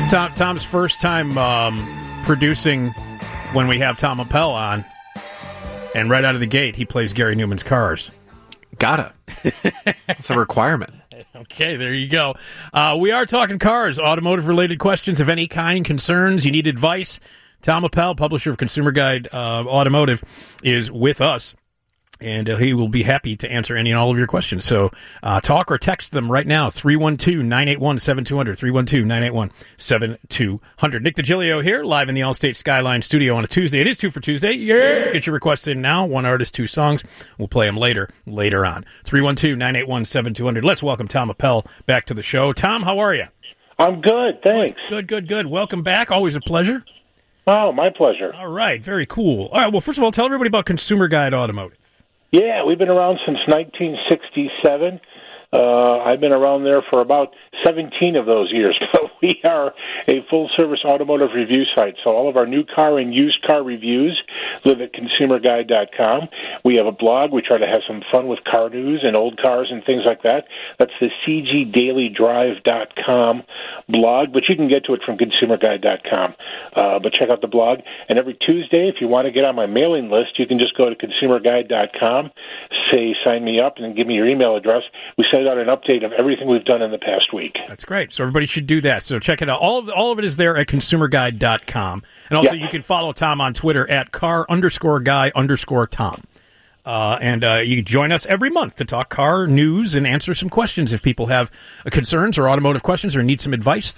Tom's first time producing when we have Tom Appel on, and right out of the gate, he plays Gary Newman's Cars. Gotta. It's a requirement. Okay, there you go. We are talking cars, automotive-related questions of any kind, concerns, you need advice. Tom Appel, publisher of Consumer Guide Automotive, is with us. And he will be happy to answer any and all of your questions. So talk or text them right now, 312-981-7200, 312-981-7200. Nick DiGilio here, live in the Allstate Skyline studio on a Tuesday. It is 2 for Tuesday. Yeah. Get your requests in now. One artist, two songs. We'll play them later on. 312-981-7200. Let's welcome Tom Appel back to the show. Tom, how are you? I'm good, thanks. Good. Welcome back. Always a pleasure. Oh, my pleasure. All right, very cool. All right, well, first of all, tell everybody about Consumer Guide Automotive. Yeah, we've been around since 1967. I've been around there for about 17 of those years, but we are a full-service automotive review site, so all of our new car and used car reviews live at consumerguide.com. We have a blog. We try to have some fun with car news and old cars and things like that. That's the cgdailydrive.com blog, but you can get to it from consumerguide.com. But check out the blog. And every Tuesday, if you want to get on my mailing list, you can just go to consumerguide.com, say sign me up, and then give me your email address. We send out an update of everything we've done in the past week. That's great. So everybody should do that. So check it out. All of it is there at consumerguide.com. And also you can follow Tom on Twitter at car_guy_Tom. And you can join us every month to talk car news and answer some questions if people have concerns or automotive questions or need some advice.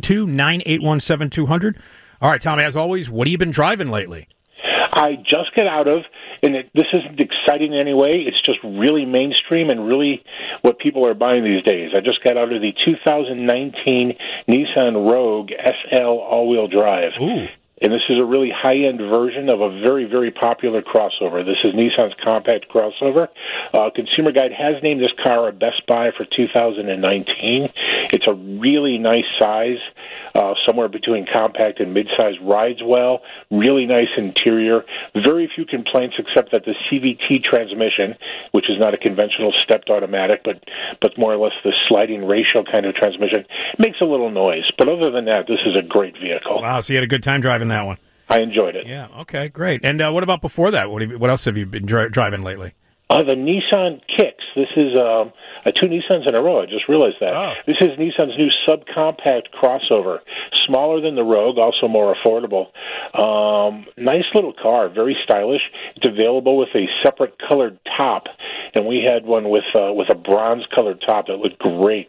312-981-7200. All right, Tom, as always, what have you been driving lately? I just got out of, and this isn't exciting in any way, it's just really mainstream and really what people are buying these days. I just got out of the 2019 Nissan Rogue SL all-wheel drive. Ooh. And this is a really high-end version of a very, very popular crossover. This is Nissan's compact crossover. Consumer Guide has named this car a Best Buy for 2019. It's a really nice size, somewhere between compact and midsize. Rides well, really nice interior. Very few complaints except that the CVT transmission, which is not a conventional stepped automatic, but more or less the sliding ratio kind of transmission, makes a little noise. But other than that, this is a great vehicle. Wow, so you had a good time driving that one. I enjoyed it. Yeah, okay, great. And what about before that? What else have you been driving lately? The Nissan Kicks. This is two Nissans in a row. I just realized that. Oh. This is Nissan's new subcompact crossover. Smaller than the Rogue, also more affordable. Nice little car, very stylish. It's available with a separate colored top, and we had one with a bronze-colored top that looked great.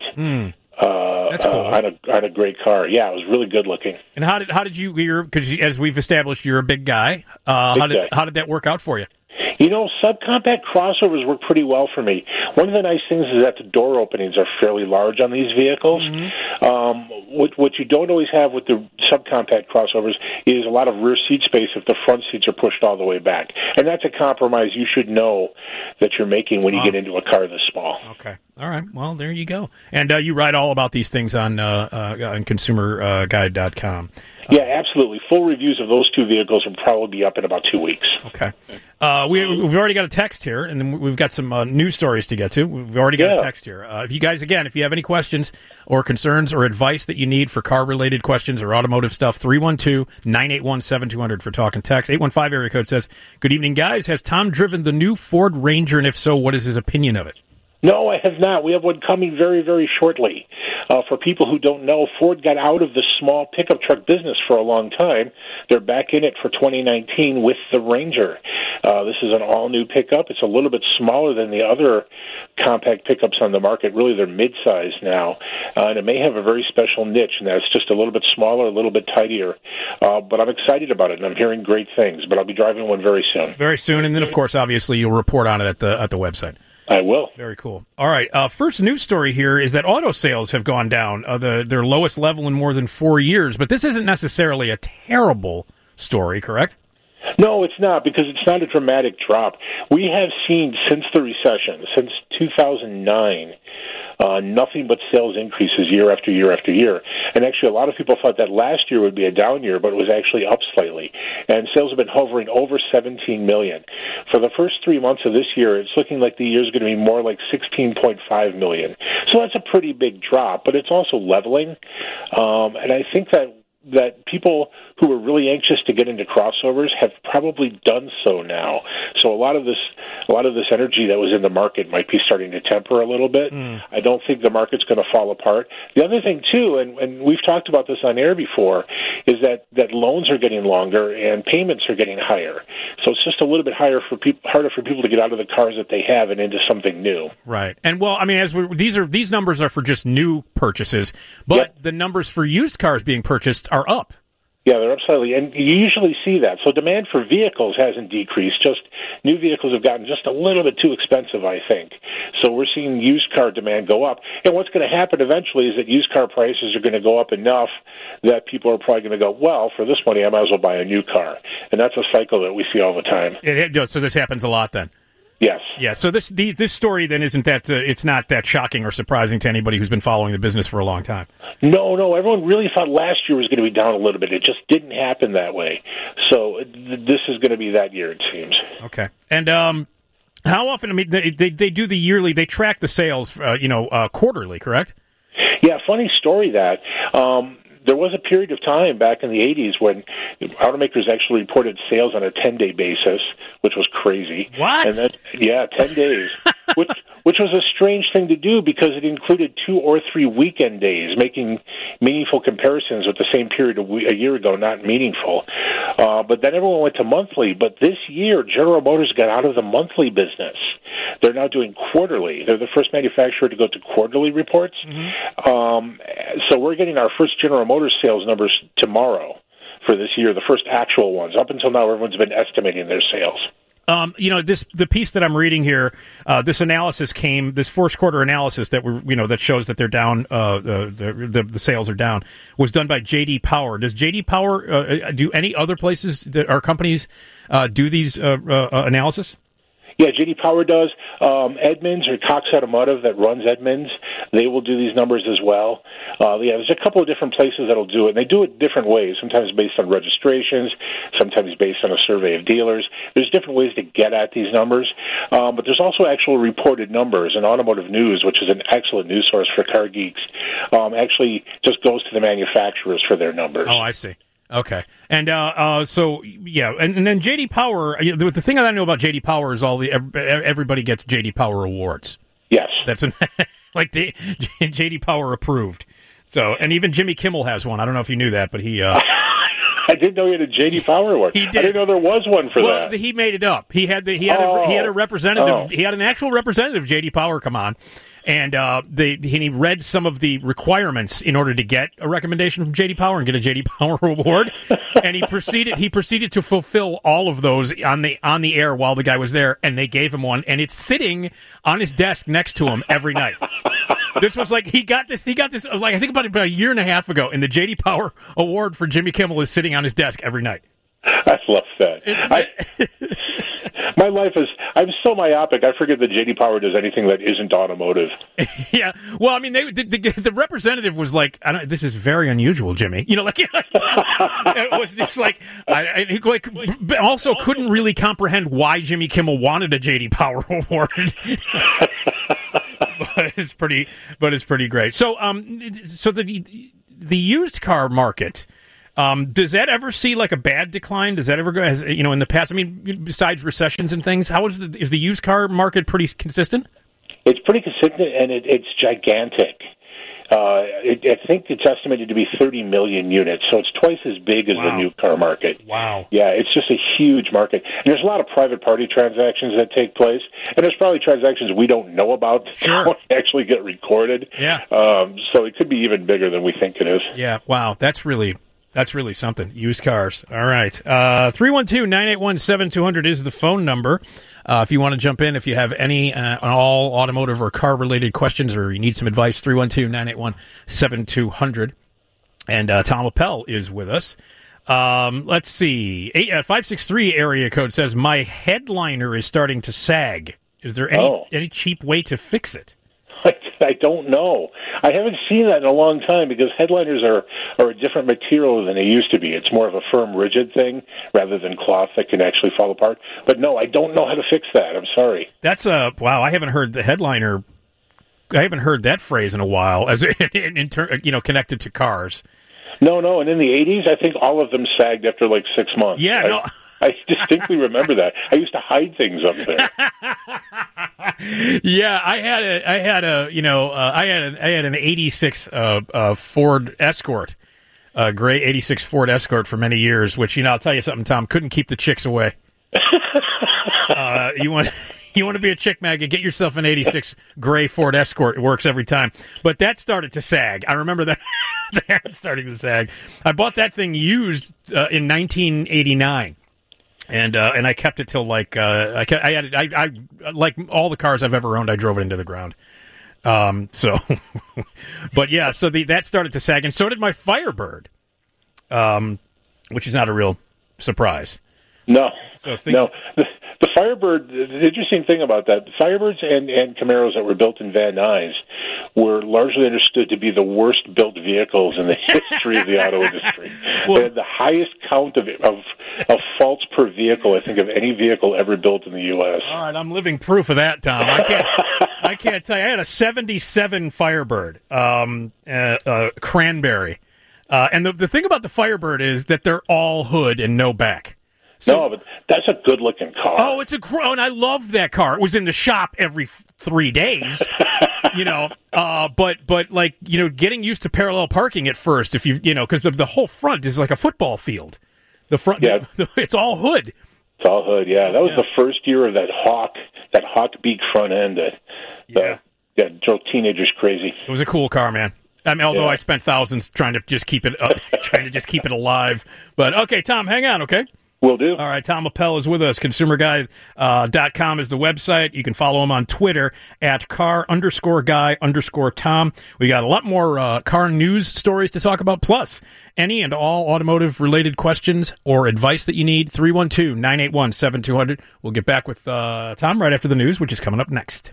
That's cool. On a great car. Yeah, it was really good looking. And how did you? Because as we've established, you're a big guy. How did that work out for you? You know, subcompact crossovers work pretty well for me. One of the nice things is that the door openings are fairly large on these vehicles. Mm-hmm. What you don't always have with the subcompact crossovers is a lot of rear seat space if the front seats are pushed all the way back. And that's a compromise you should know that you're making when you get into a car this small. Okay. All right. Well, there you go. And you write all about these things on consumerguide.com. Yeah, absolutely. Full reviews of those two vehicles will probably be up in about 2 weeks. Okay. We've already got a text here, and then we've got some news stories to get to. We've already got a text here. If you guys, again, if you have any questions or concerns or advice that you need for car-related questions or automotive stuff, 312-981-7200 for talk and text. 815 area code says, "Good evening, guys. Has Tom driven the new Ford Ranger, and if so, what is his opinion of it?" No, I have not. We have one coming very, very shortly. For people who don't know, Ford got out of the small pickup truck business for a long time. They're back in it for 2019 with the Ranger. This is an all-new pickup. It's a little bit smaller than the other compact pickups on the market. Really, they're mid-size now. And it may have a very special niche, and that's just a little bit smaller, a little bit tidier. But I'm excited about it, and I'm hearing great things. But I'll be driving one very soon. Very soon, and then, of course, obviously, you'll report on it at the website. I will. Very cool. All right. First news story here is that auto sales have gone down, their lowest level in more than 4 years. But this isn't necessarily a terrible story, correct? No, it's not, because it's not a dramatic drop. We have seen since the recession, since 2009, Nothing but sales increases year after year after year. And actually, a lot of people thought that last year would be a down year, but it was actually up slightly. And sales have been hovering over 17 million. For the first 3 months of this year, it's looking like the year is going to be more like 16.5 million. So that's a pretty big drop, but it's also leveling. And I think that people who were really anxious to get into crossovers have probably done so now. So a lot of this energy that was in the market might be starting to temper a little bit. I don't think the market's going to fall apart. The other thing too, and we've talked about this on air before, is that loans are getting longer and payments are getting higher. So it's just a little bit harder for people to get out of the cars that they have and into something new. Right. And well, I mean, these numbers are for just new purchases, but the numbers for used cars being purchased are up. Yeah, they're up slightly, and you usually see that. So demand for vehicles hasn't decreased, just new vehicles have gotten just a little bit too expensive, I think. So we're seeing used car demand go up. And what's going to happen eventually is that used car prices are going to go up enough that people are probably going to go, well, for this money, I might as well buy a new car. And that's a cycle that we see all the time. So this happens a lot then? Yes. Yeah, so this story then isn't that, it's not that shocking or surprising to anybody who's been following the business for a long time. No, everyone really thought last year was going to be down a little bit. It just didn't happen that way. So this is going to be that year, it seems. Okay. And how often, I mean, they do the yearly, they track the sales, quarterly, correct? Yeah, funny story that. There was a period of time back in the 80s when automakers actually reported sales on a 10-day basis, which was crazy. What? And 10 days, which was a strange thing to do because it included 2 or 3 weekend days, making meaningful comparisons with the same period a year ago not meaningful. But then everyone went to monthly. But this year, General Motors got out of the monthly business. They're now doing quarterly. They're the first manufacturer to go to quarterly reports. Mm-hmm. So we're getting our first General Motors sales numbers tomorrow for this year, the first actual ones. Up until now, everyone's been estimating their sales. The piece that I'm reading here, this first quarter analysis that shows that they're down, the sales are down, was done by J.D. Power. Does J.D. Power do any other places or companies do these analysis? Yeah, J.D. Power does. Edmunds or Cox Automotive that runs Edmunds, they will do these numbers as well. There's a couple of different places that'll do it, and they do it different ways, sometimes based on registrations, sometimes based on a survey of dealers. There's different ways to get at these numbers, but there's also actual reported numbers, and Automotive News, which is an excellent news source for car geeks, actually just goes to the manufacturers for their numbers. Oh, I see. Okay, and and then J.D. Power. The thing I know about J.D. Power is everybody gets J.D. Power awards. Yes, that's like J.D. Power approved. So, and even Jimmy Kimmel has one. I don't know if you knew that, but he. I didn't know he had a J.D. Power award. He did. I didn't know there was one for that. Well, he made it up. He had a representative. Oh. He had an actual representative, J.D. Power, come on. And he read some of the requirements in order to get a recommendation from J.D. Power and get a J.D. Power award. And he proceeded to fulfill all of those on the air while the guy was there, and they gave him one, and it's sitting on his desk next to him every night. This was like he got this like I think about a year and a half ago, and the J.D. Power award for Jimmy Kimmel is sitting on his desk every night. I love that. My life I'm so myopic, I forget that J.D. Power does anything that isn't automotive. Yeah. Well, I mean, the representative was like, this is very unusual, Jimmy. It was just like, he also couldn't really comprehend why Jimmy Kimmel wanted a J.D. Power award. But it's pretty great. So, the used car market, does that ever see like a bad decline? Does that ever go, in the past? I mean, besides recessions and things, is the used car market pretty consistent? It's pretty consistent, and it's gigantic. I think it's estimated to be 30 million units, so it's twice as big as the new car market. Wow. Yeah, it's just a huge market. And there's a lot of private party transactions that take place, and there's probably transactions we don't know about that don't actually get recorded. Yeah. So it could be even bigger than we think it is. Yeah, wow, that's really something. Used cars. All right. 312-981-7200 is the phone number. If you want to jump in, if you have any on all automotive or car-related questions or you need some advice, 312-981-7200. And Tom Appel is with us. Let's see. 563 area code says, my headliner is starting to sag. Is there any cheap way to fix it? I don't know. I haven't seen that in a long time because headliners are a different material than they used to be. It's more of a firm, rigid thing rather than cloth that can actually fall apart. But no, I don't know how to fix that. I'm sorry. That's wow. I haven't heard the headliner. I haven't heard that phrase in a while, as connected to cars. No, and in the 80s, I think all of them sagged after like 6 months. Yeah, I distinctly remember that. I used to hide things up there. Yeah, I had an 86 Ford Escort, gray 86 Ford Escort for many years, which, I'll tell you something, Tom, couldn't keep the chicks away. You want to be a chick magnet, get yourself an 86 gray Ford Escort. It works every time. But that started to sag. I remember that starting to sag. I bought that thing used in 1989. And I kept it till like like all the cars I've ever owned, I drove it into the ground. But yeah, so that started to sag, and so did my Firebird, which is not a real surprise. No, no. The Firebird, the interesting thing about that, Firebirds and Camaros that were built in Van Nuys were largely understood to be the worst built vehicles in the history of the auto industry. They had the highest count of faults per vehicle, I think, of any vehicle ever built in the U.S. All right, I'm living proof of that, Tom. I can't tell you. I had a 77 Firebird, cranberry. And the thing about the Firebird is that they're all hood and no back. No, but that's a good-looking car. Oh, and I love that car. It was in the shop every 3 days, but like, getting used to parallel parking at first, if because the whole front is like a football field. The front, it's all hood. It's all hood, yeah. That was the first year of that Hawk beak front end that drove teenagers crazy. It was a cool car, man. I mean, although I spent thousands trying to just keep it up, trying to just keep it alive. But okay, Tom, hang on, okay? Will do. All right, Tom Appel is with us. ConsumerGuide.com is the website. You can follow him on Twitter at car_guy_Tom. We got a lot more car news stories to talk about, plus any and all automotive-related questions or advice that you need. 312-981-7200. We'll get back with Tom right after the news, which is coming up next.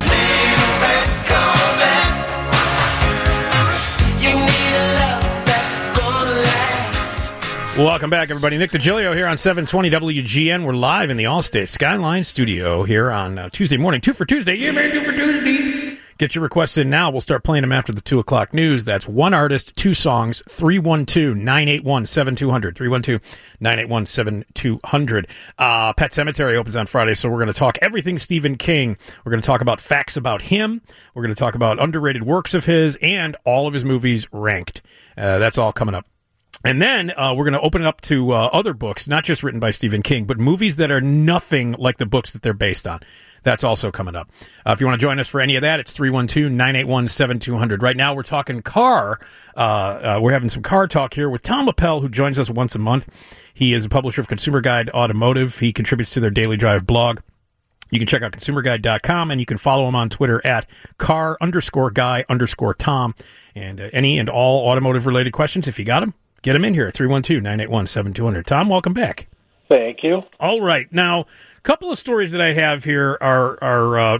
Welcome back, everybody. Nick DiGilio here on 720 WGN. We're live in the Allstate Skyline studio here on Tuesday morning. 2 for Tuesday. Yeah, man, 2 for Tuesday. Get your requests in now. We'll start playing them after the 2 o'clock news. That's one artist, 2 songs, 312-981-7200. 312-981-7200. Pet Sematary opens on Friday, so we're going to talk everything Stephen King. We're going to talk about facts about him. We're going to talk about underrated works of his and all of his movies ranked. That's all coming up. And then we're going to open it up to other books, not just written by Stephen King, but movies that are nothing like the books that they're based on. That's also coming up. If you want to join us for any of that, it's 312-981-7200. Right now we're talking car. We're having some car talk here with Tom Appel, who joins us once a month. He is a publisher of Consumer Guide Automotive. He contributes to their Daily Drive blog. You can check out ConsumerGuide.com, and you can follow him on Twitter at car_guy_Tom. And any and all automotive-related questions, if you got them, get them in here at 312-981-7200. Tom, welcome back. Thank you. All right. Now, a couple of stories that I have here are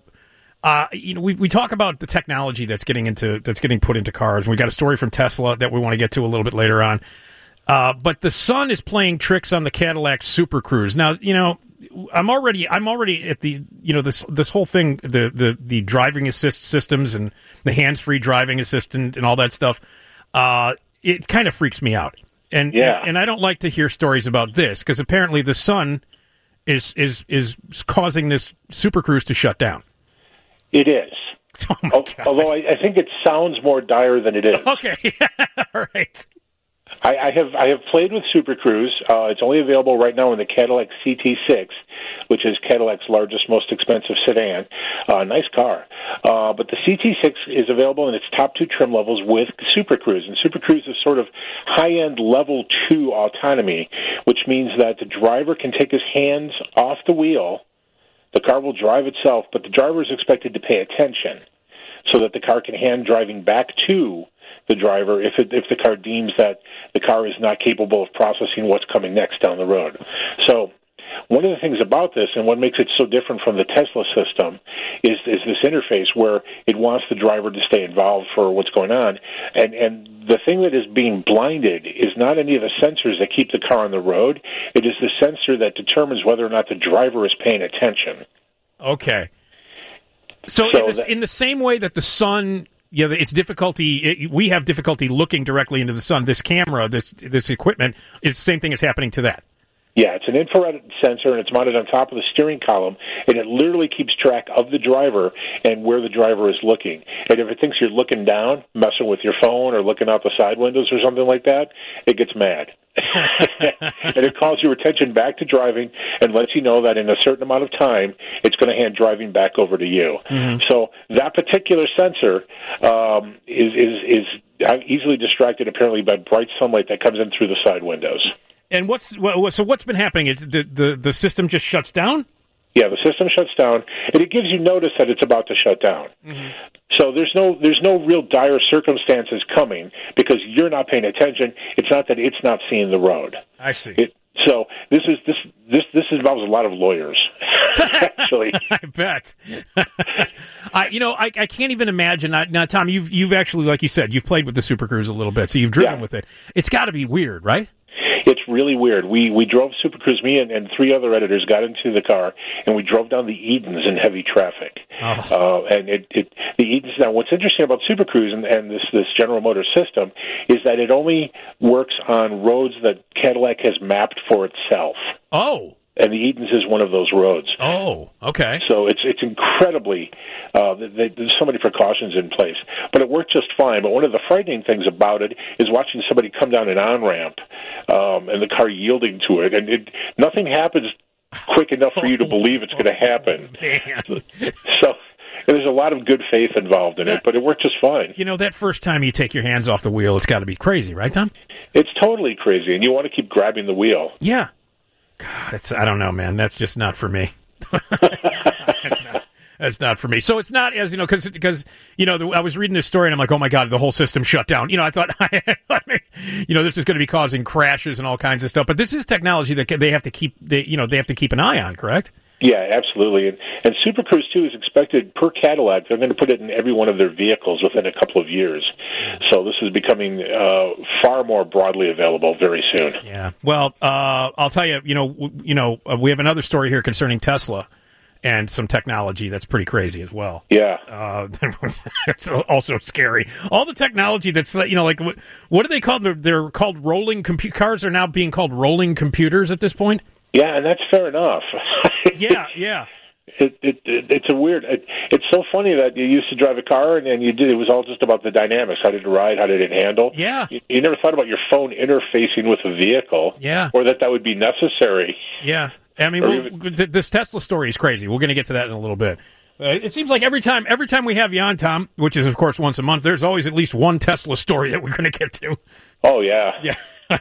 we talk about the technology that's getting put into cars. We got a story from Tesla that we want to get to a little bit later on. But the sun is playing tricks on the Cadillac Super Cruise. Now, I'm already at the this whole thing, the driving assist systems and the hands-free driving assistant and all that stuff. It kind of freaks me out. And I don't like to hear stories about this because apparently the sun is causing this Super Cruise to shut down. It is. Oh my God. Although I think it sounds more dire than it is. Okay. All right. I have played with Super Cruise. It's only available right now in the Cadillac CT6, which is Cadillac's largest, most expensive sedan. Nice car. But the CT6 is available in its top 2 trim levels with Super Cruise. And Super Cruise is sort of high-end level 2 autonomy, which means that the driver can take his hands off the wheel. The car will drive itself, but the driver is expected to pay attention so that the car can hand driving back to the driver if the car deems that the car is not capable of processing what's coming next down the road. So one of the things about this, and what makes it so different from the Tesla system, is this interface where it wants the driver to stay involved for what's going on. And the thing that is being blinded is not any of the sensors that keep the car on the road. It is the sensor that determines whether or not the driver is paying attention. Okay. So in the same way that the sun, it's difficulty. We have difficulty looking directly into the sun. This camera, this equipment, is the same thing as happening to that. Yeah, it's an infrared sensor, and it's mounted on top of the steering column, and it literally keeps track of the driver and where the driver is looking. And if it thinks you're looking down, messing with your phone or looking out the side windows or something like that, it gets mad. And it calls your attention back to driving and lets you know that in a certain amount of time, it's going to hand driving back over to you. Mm-hmm. So that particular sensor is easily distracted, apparently, by bright sunlight that comes in through the side windows. And what's been happening? The system just shuts down? Yeah, the system shuts down, and it gives you notice that it's about to shut down. Mm-hmm. So there's no real dire circumstances coming because you're not paying attention. It's not that it's not seeing the road. I see. So this involves a lot of lawyers, actually. I bet. I can't even imagine. Now, Tom, you've actually, like you said, you've played with the Super Cruise a little bit, so you've driven with it. It's got to be weird, right? It's really weird. We drove Super Cruise, me and three other editors got into the car, and we drove down the Edens in heavy traffic. Oh. And the Edens. Now, what's interesting about Super Cruise and this General Motors system is that it only works on roads that Cadillac has mapped for itself. Oh. And the Edens is one of those roads. Oh, okay. So it's incredibly, there's so many precautions in place. But it worked just fine. But one of the frightening things about it is watching somebody come down an on-ramp and the car yielding to it. And nothing happens quick enough for you to believe it's going to happen. Man. So there's a lot of good faith involved in it, but it worked just fine. That first time you take your hands off the wheel, it's got to be crazy, right, Tom? It's totally crazy, and you want to keep grabbing the wheel. Yeah. God, I don't know, man. That's just not for me. That's not for me. So it's not as, because I was reading this story and I'm like, oh my God, the whole system shut down. I thought, this is going to be causing crashes and all kinds of stuff. But this is technology that they have to keep, they have to keep an eye on, correct? Yeah, absolutely. And Super Cruise 2 is expected, per Cadillac, they're going to put it in every one of their vehicles within a couple of years. So this is becoming far more broadly available very soon. Yeah. Well, I'll tell you, we have another story here concerning Tesla and some technology that's pretty crazy as well. Yeah. It's also scary. All the technology that's, what do they call them? They're called rolling cars are now being called rolling computers at this point. Yeah, and that's fair enough. Yeah. It's a weird. It's so funny that you used to drive a car and it was all just about the dynamics. How did it ride? How did it handle? Yeah. You never thought about your phone interfacing with a vehicle. Yeah. Or that would be necessary. Yeah. I mean, this Tesla story is crazy. We're going to get to that in a little bit. It seems like every time we have you on, Tom, which is of course once a month, there's always at least one Tesla story that we're going to get to. Oh yeah. Yeah.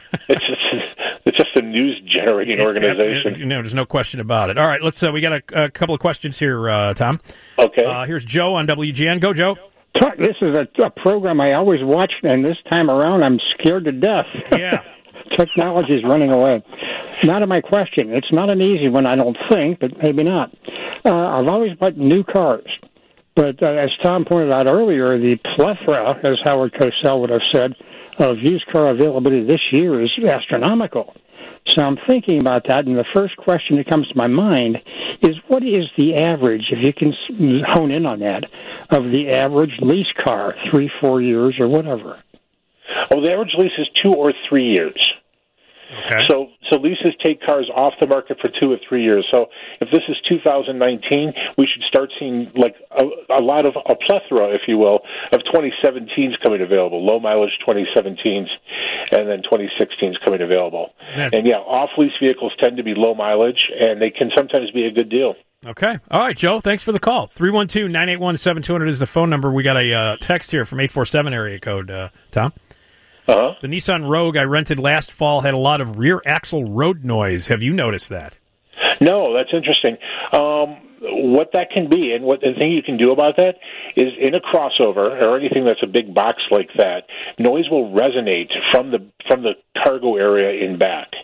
It's just a news-generating organization. There's no question about it. All right, let's. We got a couple of questions here, Tom. Okay. Here's Joe on WGN. Go, Joe. This is a program I always watch, and this time around I'm scared to death. Yeah. Technology is running away. Now to my question. It's not an easy one, I don't think, but maybe not. I've always bought new cars. But as Tom pointed out earlier, the plethora, as Howard Cosell would have said, of used car availability this year is astronomical. So I'm thinking about that, and the first question that comes to my mind is, what is the average, if you can hone in on that, of the average lease car, 3-4 years or whatever? Oh, the average lease is 2 or 3 years. Okay. So leases take cars off the market for 2 or 3 years. So if this is 2019, we should start seeing like a lot of a plethora, if you will, of 2017s coming available, low mileage 2017s, and then 2016s coming available. And yeah, off lease vehicles tend to be low mileage, and they can sometimes be a good deal. Okay. All right, Joe, thanks for the call. 312-981-7200 is the phone number. We got a text here from 847 area code, Tom. Uh-huh. The Nissan Rogue I rented last fall had a lot of rear axle road noise. Have you noticed that? No, that's interesting. What that can be, and what the thing you can do about that is, in a crossover or anything that's a big box like that, noise will resonate from the cargo area in back,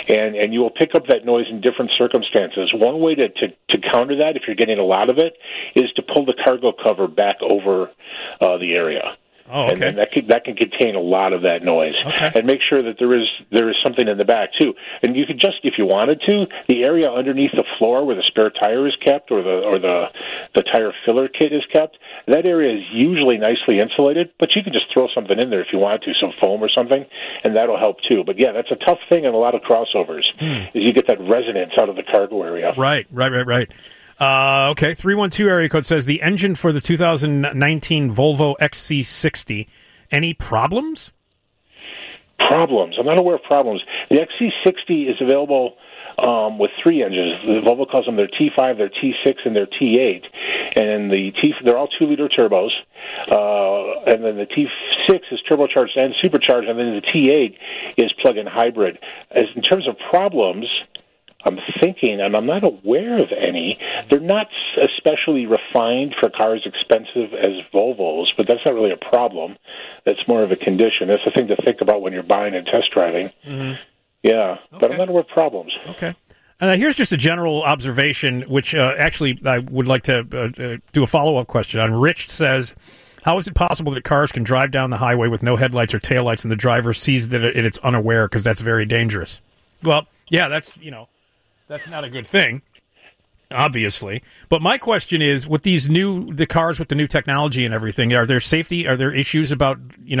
and you will pick up that noise in different circumstances. One way to counter that, if you're getting a lot of it, is to pull the cargo cover back over the area. Oh, okay. And that can contain a lot of that noise. Okay. And make sure that there is something in the back too. And you could just, if you wanted to, the area underneath the floor where the spare tire is kept or the tire filler kit is kept, that area is usually nicely insulated, but you can just throw something in there if you want to, some foam or something, and that'll help too. But yeah, that's a tough thing in a lot of crossovers, is you get that resonance out of the cargo area. Right. Okay, 312 area code says the engine for the 2019 Volvo XC60. Any problems? Problems. I'm not aware of problems. The XC60 is available with three engines. The Volvo calls them their T5, their T6, and their T8. And they're all 2-liter turbos. And then the T6 is turbocharged and supercharged, and then the T8 is plug-in hybrid. As in terms of problems, I'm thinking, and I'm not aware of any. They're not especially refined for cars expensive as Volvos, but that's not really a problem. That's more of a condition. That's the thing to think about when you're buying and test driving. Mm-hmm. Yeah, okay. But I'm not aware of problems. Okay. Here's just a general observation, which actually I would like to do a follow-up question on. Rich says, how is it possible that cars can drive down the highway with no headlights or taillights and the driver sees that it's unaware, because that's very dangerous? Well, yeah, that's not a good thing, obviously. But my question is, with the cars with the new technology and everything, are there issues about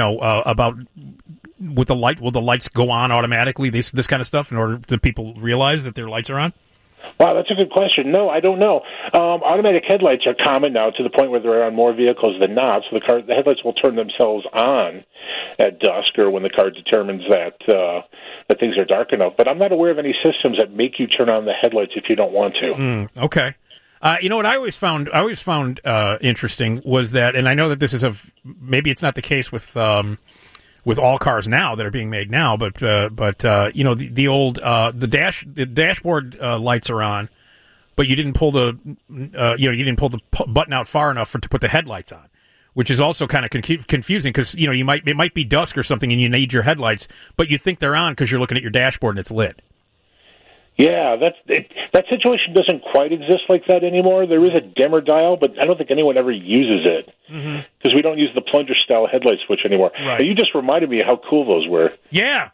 with the light? Will the lights go on automatically? This kind of stuff, in order to people realize that their lights are on? Wow, that's a good question. No, I don't know. Automatic headlights are common now to the point where they're on more vehicles than not. So the headlights will turn themselves on at dusk or when the car determines that things are dark enough. But I'm not aware of any systems that make you turn on the headlights if you don't want to. Okay. What I always found interesting was that, and I know that this is maybe it's not the case with all cars now that are being made now, but the old the dashboard lights are on, but you didn't pull the button out far enough to put the headlights on, which is also kind of confusing, because it might be dusk or something and you need your headlights, but you think they're on because you're looking at your dashboard and it's lit. Yeah, that situation doesn't quite exist like that anymore. There is a dimmer dial, but I don't think anyone ever uses it because we don't use the plunger-style headlight switch anymore. Right. And you just reminded me of how cool those were. Yeah.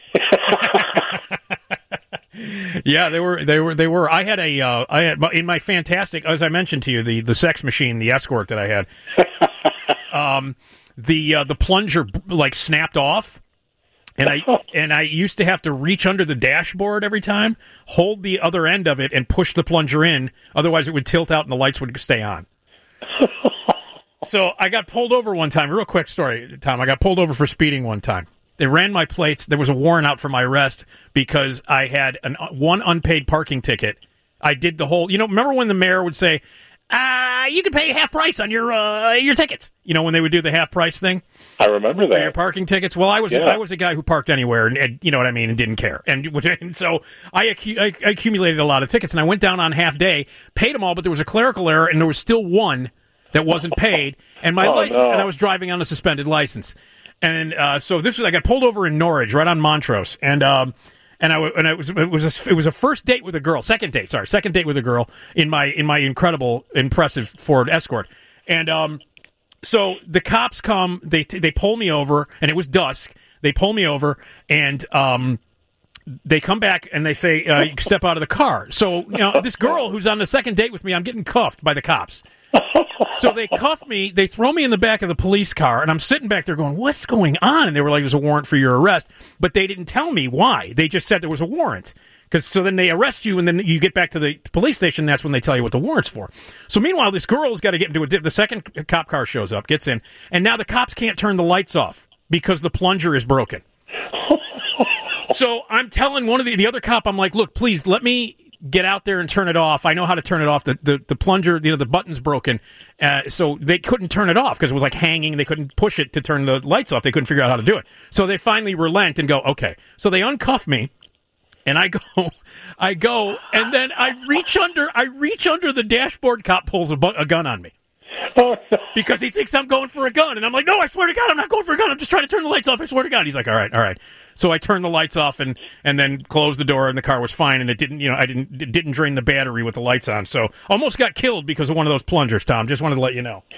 Yeah, they were. I had in my fantastic, as I mentioned to you, the sex machine, the Escort that I had. The plunger snapped off. And I used to have to reach under the dashboard every time, hold the other end of it, and push the plunger in. Otherwise, it would tilt out and the lights would stay on. So I got pulled over one time. Real quick story, Tom. I got pulled over for speeding one time. They ran my plates. There was a warrant out for my arrest because I had one unpaid parking ticket. I did the whole. Remember when the mayor would say, you can pay half price on your tickets. When they would do the half price thing. I remember that. For your parking tickets. Well, I was a guy who parked anywhere, and you know what I mean, and didn't care. And so I accumulated a lot of tickets, and I went down on half day, paid them all, but there was a clerical error, and there was still one that wasn't paid, and my license, and I was driving on a suspended license. And so I got pulled over in Norwich, right on Montrose, it was a first date with a girl, second date with a girl in my impressive Ford Escort, and so the cops come, they pull me over, and it was dusk. They pull me over, and they come back and they say, "You can step out of the car." So this girl who's on the second date with me, I'm getting cuffed by the cops. So they cuff me, they throw me in the back of the police car, and I'm sitting back there going, what's going on? And they were like, there's a warrant for your arrest. But they didn't tell me why. They just said there was a warrant. So then they arrest you, and then you get back to the police station, that's when they tell you what the warrant's for. So meanwhile, this girl's got to get into the second cop car shows up, gets in, and now the cops can't turn the lights off because the plunger is broken. So I'm telling one of the other cop, I'm like, look, please, let me get out there and turn it off. I know how to turn it off. The plunger, the button's broken. So they couldn't turn it off because it was like hanging. They couldn't push it to turn the lights off. They couldn't figure out how to do it. So they finally relent and go, okay. So they uncuff me, and I go, and then I reach under the dashboard. Cop pulls a gun on me. Oh, no. Because he thinks I'm going for a gun. And I'm like, no, I swear to God, I'm not going for a gun. I'm just trying to turn the lights off. I swear to God. He's like, all right. So I turned the lights off and then closed the door, and the car was fine. And it didn't drain the battery with the lights on. So almost got killed because of one of those plungers, Tom. Just wanted to let you know.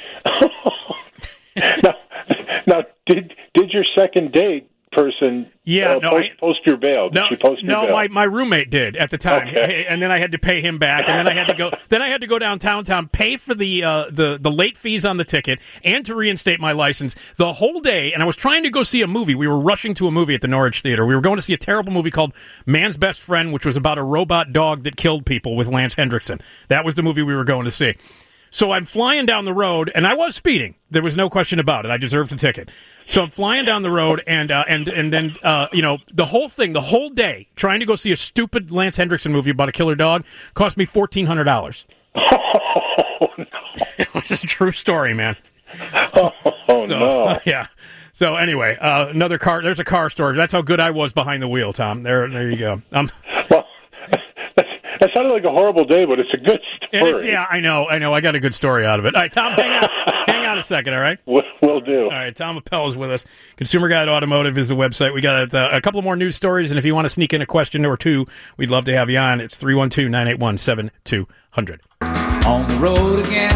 Now, did your second date person post your bail? Did she post your bail? My roommate did at the time. Okay. And then I had to pay him back, and then I had to go downtown, pay for the late fees on the ticket and to reinstate my license the whole day. And I was trying to go see a movie. We were rushing to a movie at the Norwich Theater. We were going to see a terrible movie called Man's Best Friend, which was about a robot dog that killed people with Lance Hendrickson. That was the movie we were going to see. So I'm flying down the road, and I was speeding. There was no question about it. I deserved the ticket. So I'm flying down the road, and then the whole thing, the whole day, trying to go see a stupid Lance Hendrickson movie about a killer dog, cost me $1,400. Oh, no. It's a true story, man. No. Yeah. So anyway, another car. There's a car story. That's how good I was behind the wheel, Tom. There you go. Well, that sounded like a horrible day, but it's a good story. I know. I got a good story out of it. All right, Tom, hang on a second, all right? Will do. All right, Tom Appel is with us. Consumer Guide Automotive is the website. We got a couple more news stories, and if you want to sneak in a question or two, we'd love to have you on. It's 312-981-7200. On the road again.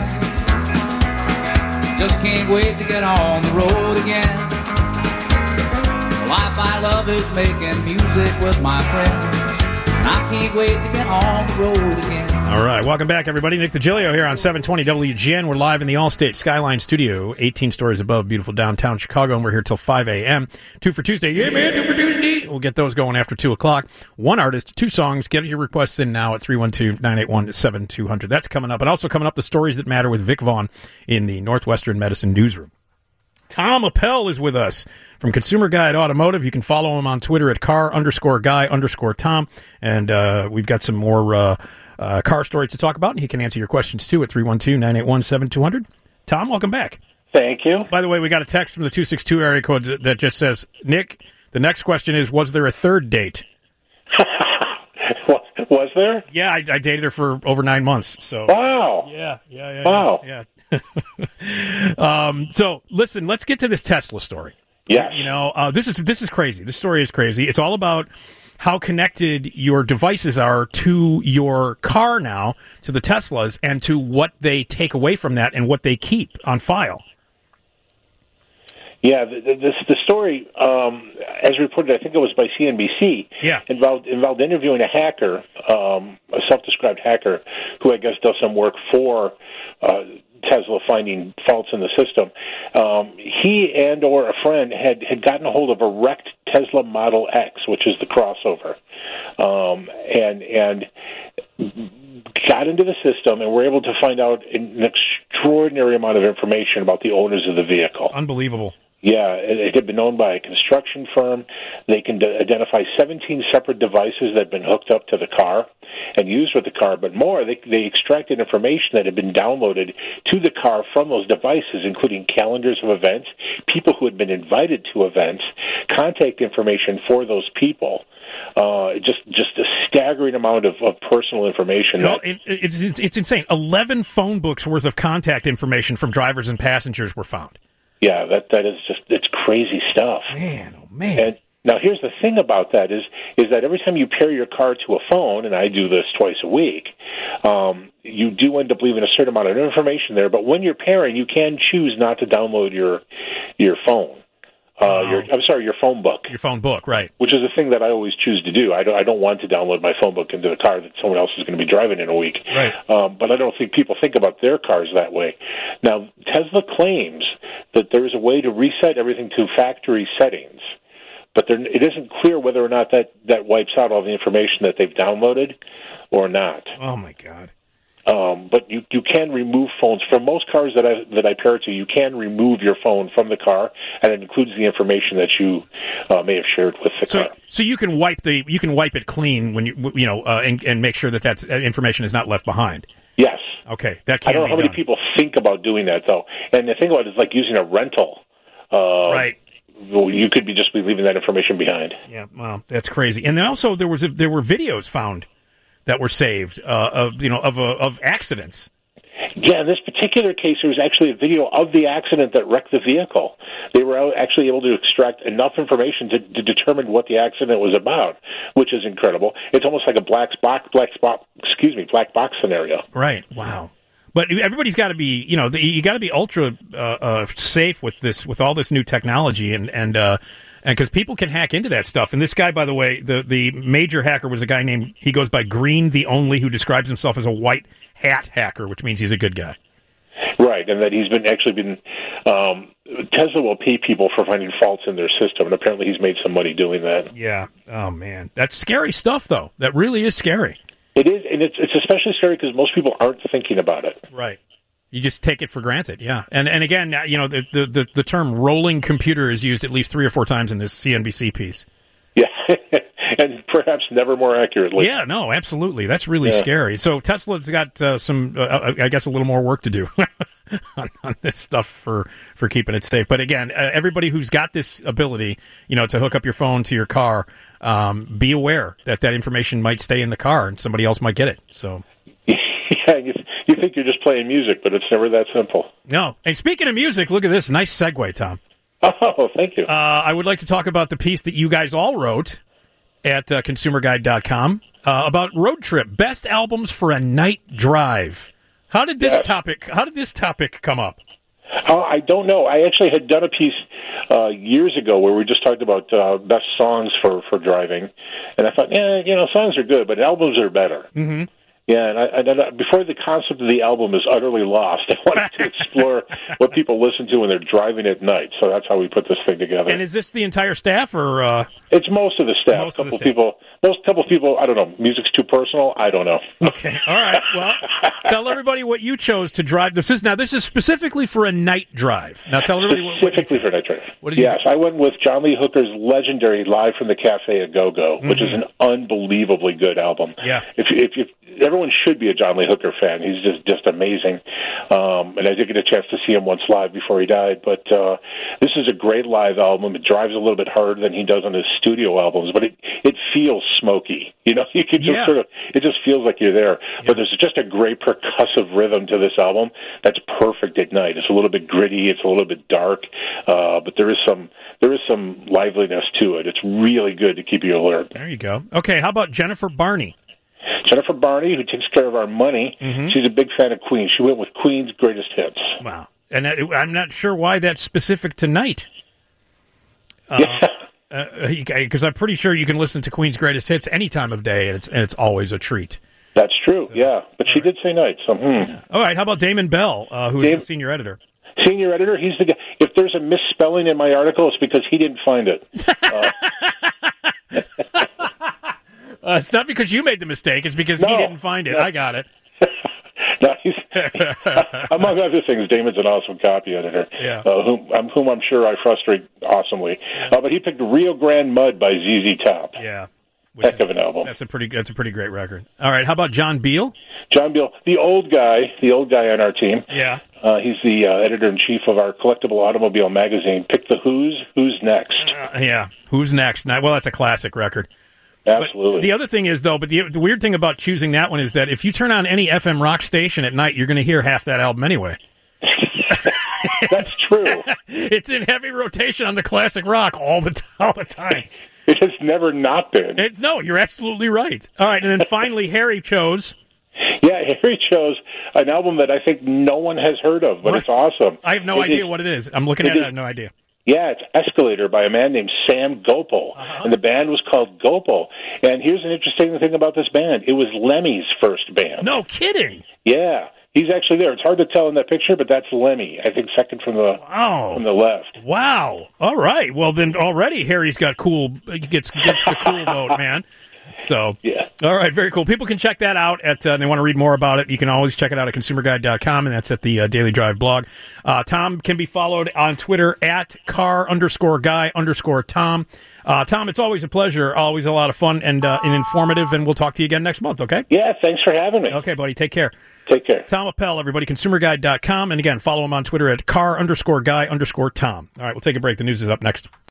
Just can't wait to get on the road again. The life I love is making music with my friends. I can't wait to get on the road again. All right, welcome back, everybody. Nick DiGilio here on 720 WGN. We're live in the Allstate Skyline Studio, 18 stories above beautiful downtown Chicago, and we're here till 5 a.m. 2 for Tuesday. Yeah, man, 2 for Tuesday. We'll get those going after 2 o'clock. One artist, 2 songs. Get your requests in now at 312-981-7200. That's coming up. And also coming up, the stories that matter with Vic Vaughn in the Northwestern Medicine Newsroom. Tom Appel is with us from Consumer Guide Automotive. You can follow him on Twitter at car_guy_Tom. And we've got some more car stories to talk about, and he can answer your questions, too, at 312-981-7200. Tom, welcome back. Thank you. By the way, we got a text from the 262 area code that just says, Nick, the next question is, was there a third date? Was there? Yeah, I dated her for over 9 months. So Wow. Yeah. Wow. Yeah. So listen, let's get to this Tesla story. Yes. This is crazy. This story is crazy. It's all about how connected your devices are to your car now, to the Teslas, and to what they take away from that and what they keep on file. Yeah, the story, as reported, I think it was by CNBC, involved interviewing a hacker, a self-described hacker, who I guess does some work for Tesla, finding faults in the system. He and or a friend had gotten a hold of a wrecked Tesla Model X, which is the crossover, and got into the system and were able to find out an extraordinary amount of information about the owners of the vehicle. Unbelievable. Yeah, it had been owned by a construction firm. They can identify 17 separate devices that had been hooked up to the car and used with the car, but more, they extracted information that had been downloaded to the car from those devices, including calendars of events, people who had been invited to events, contact information for those people. Just a staggering amount of personal information. It's insane. 11 phone books worth of contact information from drivers and passengers were found. Yeah, that is it's crazy stuff. Man, oh man. And now here's the thing about that is that every time you pair your car to a phone, and I do this twice a week, you do end up leaving a certain amount of information there. But when you're pairing, you can choose not to download your phone. Your phone book. Your phone book, right. Which is a thing that I always choose to do. I don't want to download my phone book into the car that someone else is going to be driving in a week. Right. But I don't think people think about their cars that way. Now, Tesla claims that there is a way to reset everything to factory settings, but it isn't clear whether or not that wipes out all the information that they've downloaded or not. Oh, my God. But you can remove phones. For most cars that I pair to, you can remove your phone from the car, and it includes the information that you may have shared with the car. So you can wipe it clean when and make sure that information is not left behind. Yes. Okay, that can be done. I don't know how many people think about doing that though. And the thing about it is like using a rental. Right. You could be leaving that information behind. Yeah. Well, that's crazy. And then also there were videos found that were saved of accidents. Yeah, in this particular case, there was actually a video of the accident that wrecked the vehicle. They were actually able to extract enough information to determine what the accident was about, which is incredible. It's almost like a black box scenario. Right. Wow. But everybody's got to be, you got to be ultra safe with all this new technology, and because people can hack into that stuff. And this guy, by the way, the major hacker was a guy he goes by Green the Only, who describes himself as a white hat hacker, which means he's a good guy. Right, and that he's been Tesla will pay people for finding faults in their system, and apparently he's made some money doing that. Yeah. Oh man, that's scary stuff, though. That really is scary. It is, and it's especially scary because most people aren't thinking about it. Right. You just take it for granted, yeah. And again, the term rolling computer is used at least 3 or 4 times in this CNBC piece. Yeah, and perhaps never more accurately. Yeah, no, absolutely. That's really scary. So Tesla's got some, I guess, a little more work to do on this stuff for keeping it safe. But again, everybody who's got this ability, to hook up your phone to your car, be aware that information might stay in the car and somebody else might get it. So. Yeah, you think you're just playing music, but it's never that simple. No. And speaking of music, look at this. Nice segue, Tom. Oh, thank you. I would like to talk about the piece that you guys all wrote at ConsumerGuide.com about road trip, best albums for a night drive. How did this topic come up? I don't know. I actually had done a piece years ago where we just talked about best songs for driving, and I thought, songs are good, but albums are better. Mm-hmm. Yeah, and before the concept of the album is utterly lost, I wanted to explore what people listen to when they're driving at night. So that's how we put this thing together. And is this the entire staff, or it's most of the staff? A couple people. I don't know. Music's too personal. I don't know. Okay, all right. Well, tell everybody what you chose to drive. This is specifically for a night drive. Now, tell everybody specifically for a night drive. What did you do? I went with John Lee Hooker's legendary "Live from the Cafe at Go-Go," which is an unbelievably good album. Yeah. If everyone should be a John Lee Hooker fan. He's just amazing. And I did get a chance to see him once live before he died. But this is a great live album. It drives a little bit harder than he does on his studio albums, but it feels smoky. You can just it just feels like you're there. Yeah. But there's just a great percussive rhythm to this album that's perfect at night. It's a little bit gritty. It's a little bit dark. But there is some liveliness to it. It's really good to keep you alert. There you go. Okay, how about Jennifer Barney? Jennifer Barney, who takes care of our money, she's a big fan of Queen. She went with Queen's greatest hits. Wow. And I'm not sure why that's specific tonight. Because I'm pretty sure you can listen to Queen's greatest hits any time of day, and it's always a treat. That's true, But she did say night, so All right, how about Damon Bell, who is the senior editor? Senior editor, he's the guy. If there's a misspelling in my article, it's because he didn't find it. It's not because you made the mistake. It's because he didn't find it. I got it. Among other things, Damon's an awesome copy editor, whom I'm sure I frustrate awesomely. Yeah. But he picked Rio Grande Mud by ZZ Top. Yeah. Heck of an album. That's a pretty great record. All right, how about John Beal? John Beal, the old guy on our team. Yeah. He's the editor-in-chief of our collectible automobile magazine. Pick the Who's Next. Who's Next? Well, that's a classic record. Absolutely. But the other thing is, though, the weird thing about choosing that one is that if you turn on any FM rock station at night, you're going to hear half that album anyway. That's true. It's in heavy rotation on the classic rock all the time. It has never not been. No, you're absolutely right. All right, and then finally, Harry chose... Yeah, Harry chose an album that I think no one has heard of, but it's awesome. I have no idea what it is. I'm looking at it. I have no idea. Yeah, it's Escalator by a man named Sam Gopal, and the band was called Gopal. And here's an interesting thing about this band. It was Lemmy's first band. No kidding. Yeah, he's actually there. It's hard to tell in that picture, but that's Lemmy, I think second from the left. Wow. All right. Well, then already Harry's got gets the cool vote, man. So, yeah. All right, very cool. People can check that out they want to read more about it. You can always check it out at consumerguide.com, and that's at the Daily Drive blog. Tom can be followed on Twitter at car_guy_Tom. Tom, it's always a pleasure, always a lot of fun and informative, and we'll talk to you again next month, okay? Yeah, thanks for having me. Okay, buddy, take care. Take care. Tom Appel, everybody, consumerguide.com, and again, follow him on Twitter at car_guy_Tom. All right, we'll take a break. The news is up next.